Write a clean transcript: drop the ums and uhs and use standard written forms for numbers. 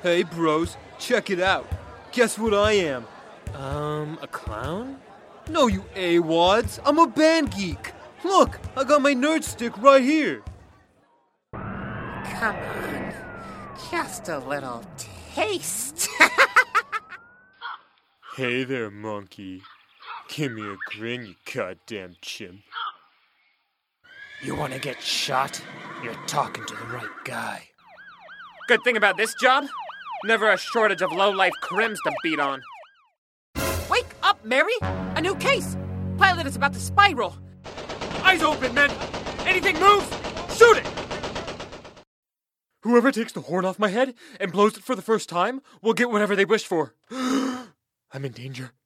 Hey bros, check it out. Guess what I am? A clown? No, you AWODs. I'm a band geek. Look, I got my nerd stick right here. Come on, just a little taste. Hey there, monkey. Give me a grin, you goddamn chimp. You want to get shot? You're talking to the right guy. Good thing about this job? Never a shortage of low-life crims to beat on. Wake up, Mary! A new case! Pilot is about to spiral. Eyes open, men! Anything moves, shoot it! Whoever takes the horn off my head and blows it for the first time will get whatever they wish for. I'm in danger.